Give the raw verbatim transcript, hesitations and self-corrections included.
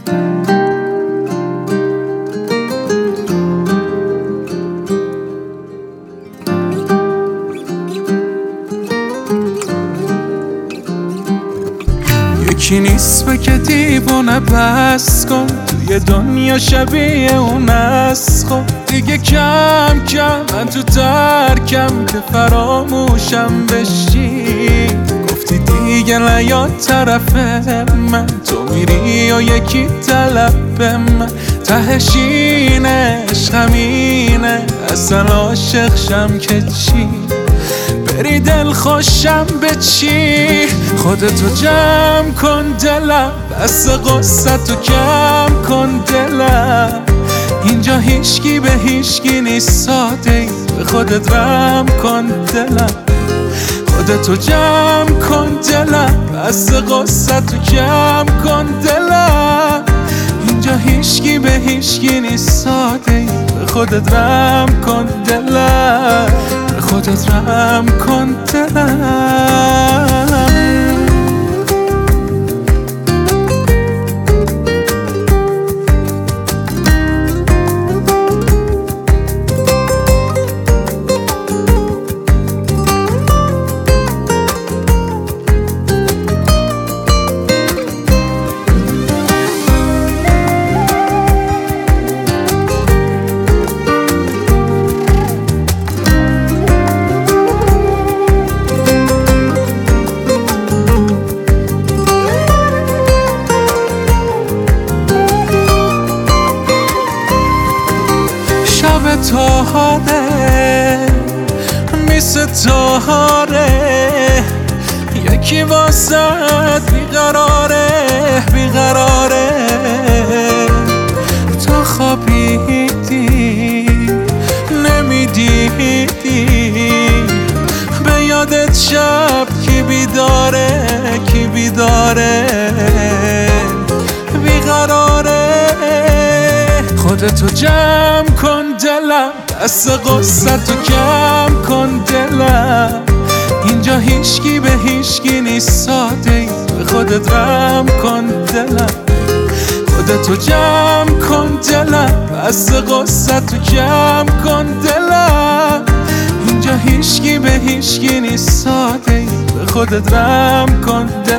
یکی نیست بگه دیوونه بس کن، توی دنیا شبیه اون است. خب دیگه کم کم من تو ترکم که فراموشم بشی. گفتی دیگه نیا طرف من، تو میری و یکی طلب من. تهش اینه عشقم اینه، اصلا عاشق شم که چی؟ بری دل خوشم به چی؟ خودتو جمع کن دلم، بس غصتو کم کن دلم. اینجا هیچکی به هیچکی نیست ساده ای، به خودت رم کن دلم. خودتو جمع کن دلم، بس غصتو کم کن دلم. اینجا هیچکی به هیچکی نیست ساده ای، به خودت رم کن دلم. به خودت رم کن دلم. تاهاره میسه تاهاره، یکی واسد بیقراره بیقراره. تا خوابیدی نمیدیدی، به یادت شب کی بیداره کی بیداره بیقراره. خودتو جمع کن دلم، دست غصتو کم کن دلم. اینجا هیچکی به هیچکی نیست ساده ای، به خودت رم کن دلم. خودتو جمع کن دلم، دست غصتو کم کن دلم. اینجا هیچکی به هیچکی نیست ساده ای، به خودت رم کن دلم.